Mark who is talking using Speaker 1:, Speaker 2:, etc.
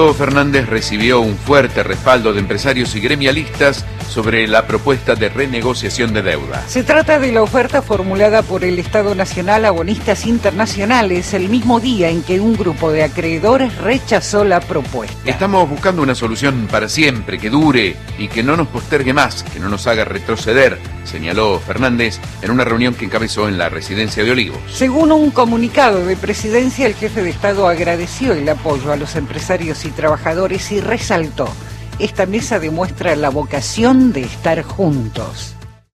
Speaker 1: Alberto Fernández recibió un fuerte respaldo de empresarios y gremialistas sobre la propuesta de renegociación de deuda.
Speaker 2: Se trata de la oferta formulada por el Estado Nacional a bonistas internacionales el mismo día en que un grupo de acreedores rechazó la propuesta.
Speaker 1: Estamos buscando una solución para siempre, que dure y que no nos postergue más, que no nos haga retroceder, señaló Fernández en una reunión que encabezó en la residencia de Olivos.
Speaker 2: Según un comunicado de presidencia, el jefe de Estado agradeció el apoyo a los empresarios y trabajadores y resaltó: esta mesa demuestra la vocación de estar juntos.